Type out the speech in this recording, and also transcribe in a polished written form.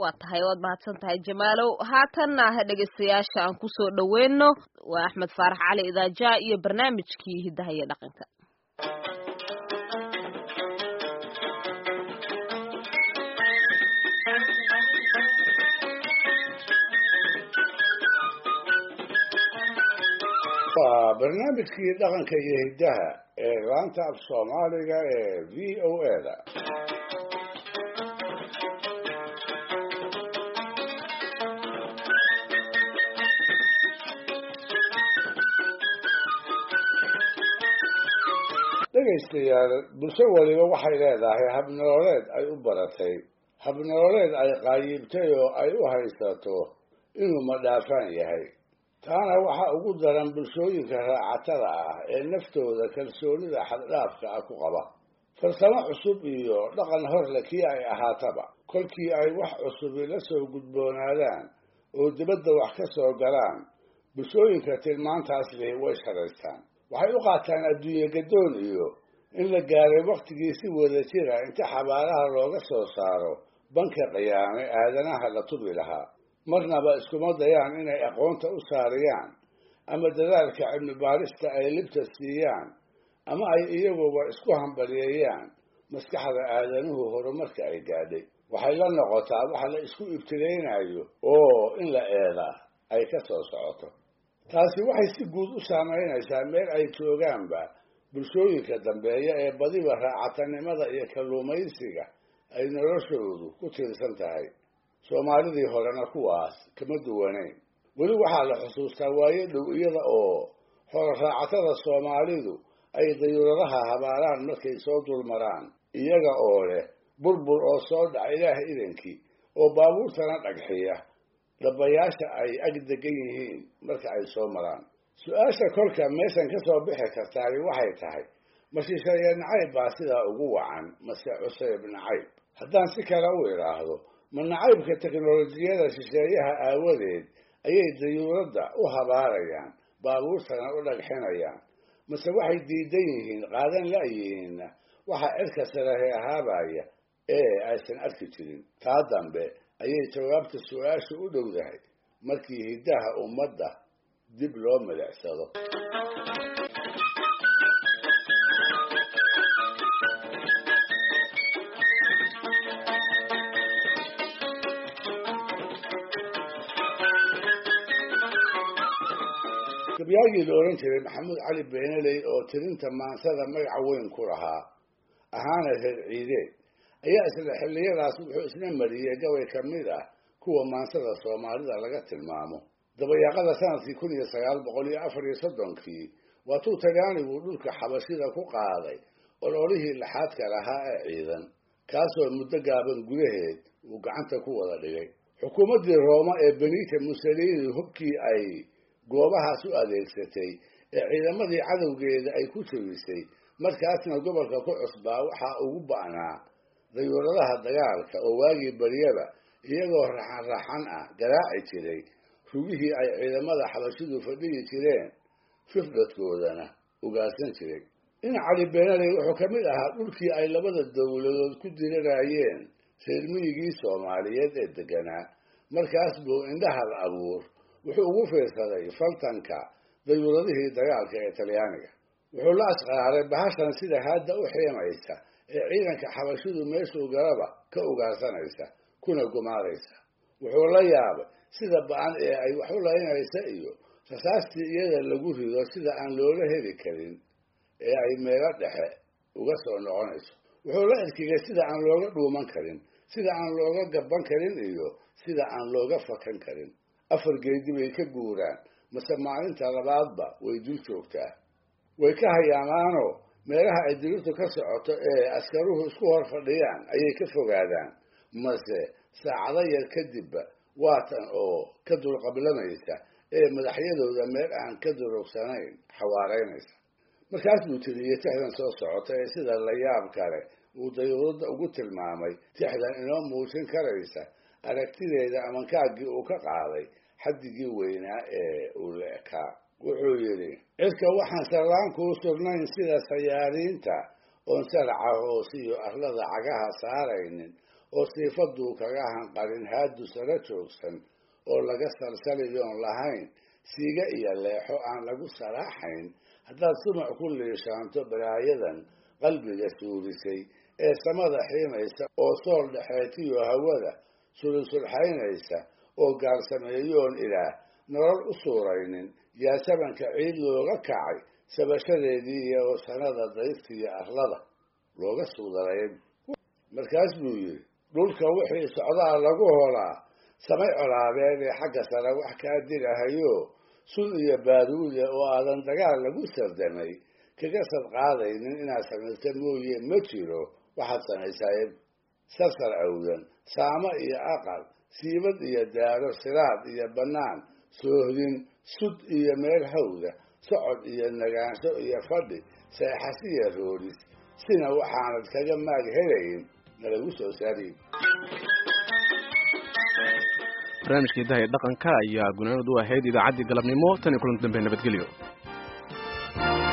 waa tahay waad mahadsan tahay jamaalow haatanna dhegaystayaasha aan ku soo dhaweyno waa axmed faarax cali idaaja iyo barnaamijkii hidaha iyo dhaqanka waa barnaamijkii dhaqanka iyo hidaha ee laanta af soomaaliga ee VOA-da dhegaystayaal bulsho waliba waxay leedahay habnolooleed ay u baratay habnolooleed ay qaayibtay oo ay u haysato inuu madhaafaan yahay taana waxaa ugu daran bulshooyinka raacatada ah ee naftooda kalsoonida xaddhaafka ah ku qaba farsamo cusub iyo dhaqan horle kii ay ahaataba kolkii ay wax cusubi la soo gudboonaadaan oo dibadda wax ka soo galaan bulshooyinka tilmaantaas lihi way sharaystaan waxay u qaataan adduunye gadoon iyo in la gaaray wakhtigii si wada jira inta xabaalaha looga soo saaro banka qiyaame aadanaha la tubi lahaa marnaba iskuma dayaan inay aqoonta u saariyaan ama dadaalka cilmi baarista ay libta siiyaan ama ay iyaguba isku hambaliyeeyaan maskaxda aadanuhu horumarka ay gaadhay waxay la noqotaa waxa la isku ibtileynayo oo in la eedaa ay ka soo socoto taasi waxay si guud u saamaynaysaa meel ay joogaanba bulshooyinka dambeeya ee badiba raacatanimada iyo kalluumaysiga ay noloshoodu ku tiirsan tahay soomaalidii horena kuwaas kama duwanayn weli waxaa la xusuustaa waayo dhow iyada oo hore raacatada soomaalidu ay dayuuradaha habaalaan markay soo dulmaraan iyaga oo leh burbur oo soo dhaca ilaah idankii oo baabuurtana dhagxiya dhabayaasha ay ag degan yihiin marka ay soo maraan su-aasha kolka meeshan ka soo bixi kartaay waxay tahay ma shisheeye nacayb baa sidaa ugu wacan mase cuseyb nacayb haddaan si kale u idhaahdo ma nacaybka teknolojiyada shisheeyaha aawadeed ayay dayuuradda u habaarayaan baabuurtana u dhagxinayaan mase waxay diidan yihiin qaadan la-yihiinna waxa cirka sarahe ahaabaya ee aysan arki jirin taa dambe ayay jawaabta su-aasha u dhowdahay markii hiddaha ummadda dib loo milicsado gabyaagii la ohan jiray maxamuud cali beenaley oo tirinta maansada magaca weyn ku lahaa ahaana reer ciideed ayaa isla xilliyadaas wuxuu isna mariyey gabay ka mid ah kuwa maansada soomaalida laga tilmaamo dabayaaqada sanadkii 1934 waatuu talyaanigu dhulka xabashida ku qaaday ololihii laxaadka lahaa ee ciidan kaasoo muddo gaaban gudaheed uu gacanta ku wada dhigay xukuumaddii rooma ee benito mussolini hubkii ay goobahaas u adeegsatay ee ciidamadii cadowgeeda ay ku jabisay markaasna gobolka ku cusbaa waxaa ugu ba'naa dayuuradaha dagaalka oo waagii baryaba iyagoo raxan ah garaaci jiray rugihii ay ciidamada xabashidu fadhiyi jireen fifdadkoodana ugaarsan jiray in cali beenaley wuxuu ka mid ahaa dhulkii ay labada dowladood ku dirirayeen reer miyigii soomaaliyeed ee deganaa markaas buu indhaha la abuur wuxuu ugu fiirsaday faltanka dayuuradihii dagaalka ee talyaaniga wuxuu la asqaaray bahashan sida haadda u xiimaysa ee ciidanka xabashidu meeshuu galaba ka ugaarsanaysa kuna gumaadaysa wuxuu la yaabay sida ba-an ee ay wax u laynaysa iyo rasaastii iyada lagu rido sida aan loola heli karin ee ay meelo dhexe uga soo noqonayso wuxuu la erkigay sida aan looga dhuuman karin sida aan looga gaban karin iyo sida aan looga fakan karin 4 geedi bay ka guuraan mase maalinta labaadba way dul joogtaa way ka hayaamaanoo meelaha ay dirirtu ka socoto ee askaruhu isku hor fadhiyaan ayay ka fogaadaan mase saacado yar kadibba waatan oo ka dulqablamaysa ee madaxyadooda meel aan ka durugsanayn xawaaraynaysa markaas buu tiriyey tixdan soo socota ee sida la yaab kale uu dayuuradda ugu tilmaamay tixdan inoo muujin karaysa aragtideeda amankaagii uu ka qaaday xaddigii weynaa ee uu la ekaa wuxuu yidhi cirka waxaan sarlaan kuu sugnayn sida sayaariinta oon saraca hoosiyo arlada cagaha saaraynin oo siifaduu kaga hanqarin haadu sara joogsan oo laga salsaliyoon lahayn siiga iyo leexo aan lagu saraaxayn haddaad sumac ku liishaanto balaayadan qalbiga suurisay ee samada xiimaysa oo sool dhexeetiyo hawada sulsulxaynaysa oo gaalsameeyoon ilaah nolol u suuraynin yaa sabanka ciid looga kacay sabashadeedii iyo sanada dayrtiiyo arlada looga suudarayn markaas buu yidhi dhulka wixii socdaa lagu holaa samay colaabeed ee xagga sare wax kaa dilahayo sun iyo baaruuda oo aadan dagaal lagu sardamay kaga sadqaadaynin inaad samaysta mooye ma jiro waxaad samaysaayeen sarsar awdan saamo iyo aqal siibad iyo daaro siraad iyo bannaan soohdin sud iyo meel hawda socod iyo nagaansho iyo fadhi seexas iyo roodhis sina waxaanad kaga maag helayn nalagu soo saariy barnaamijka hidaha ee dhaqanka ayaa gunaanadu ahayd idaacaddii galabnimo tan iyo kulanti dambe nabadgelyo